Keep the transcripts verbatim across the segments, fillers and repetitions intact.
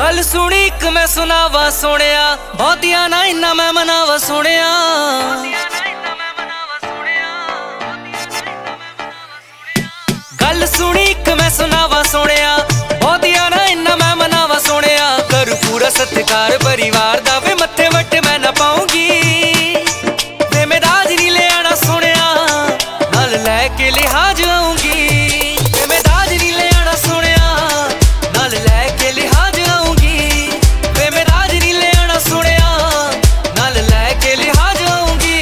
गल सुनी एक मैं सुनावा सोनिया, बहुतिया ना इन्ना मैं मनावा सोनिया। गल सुनी एक मैं सुनावा सोनिया, बहुतिया ना इन्ना मैं मनावा सोनिया। करूं पूरा सत्कार परिवार दा, वे मत्थे वट मैं ना पाऊंगी। वे मैं दाज नहीं ले आना सोनिया, नाल लैके लिहाज आऊंगी। वे मैं दाज नहीं ले आना सोनिया, नाल लैके लिहाज आऊंगी। वे मैं दाज नहीं ले आना सोनिया, नाल लैके लिहाज आऊंगी।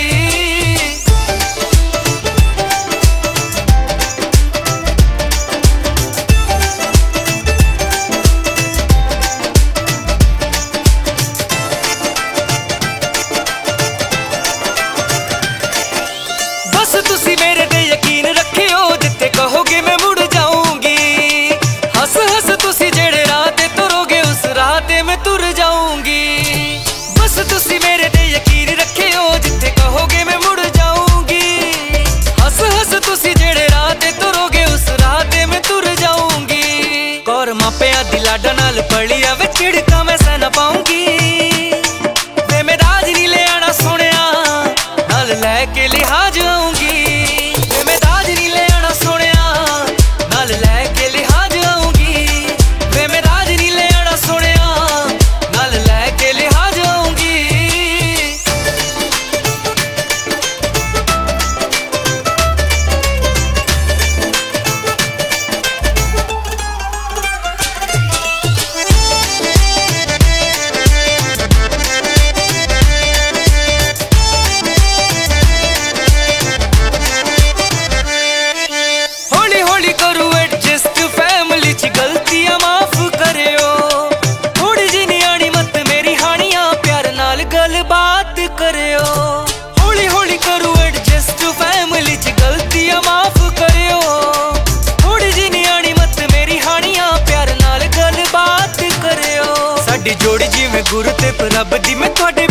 बस तुसी मेरे ते यकीन रखियो, जिथे कहोगे मैं मुड़ जाऊंगी। हस हस तुसी जेड़े राह ते तुरोगे, उस राह ते मैं तुर जाऊंगी। बस तुसी मेरे ते यकीन रखियो, जिथे कहोगे मैं मुड़ जाऊंगी। हस हस तुसी जेड़े राह ते तुरोगे, उस राह ते मैं तुर जाऊंगी। कौर मापिया दी लाडा नाल पलिया, वे चिड़का मैं सह ना पाऊंगी। वे मैं दाज नहीं ले आना सोनिया, नाल लैके लिहाज आऊंगी। वे मैं दाज नहीं ले आना सोनिया, नाल लैके लिहाज आऊंगी। वे मैं दाज नहीं ले आना सोनिया, नाल लैके लिहाज आऊंगी। हौली हौली करू एडजस्ट, फैमिली च गलतियां माफ करियो। थोड़ी जी न्याणी मत मेरी हानियां, प्यार नाल गलबात करियो। हौली हौली करू एडजस्ट, फैमिली च गलतियां माफ करियो। थोड़ी जी न्याणी मत मेरी हानियां, प्यार नाल गलबात करियो। साडी जोड़ी जिवें गुरु ते रब दी, मैं तुहाडे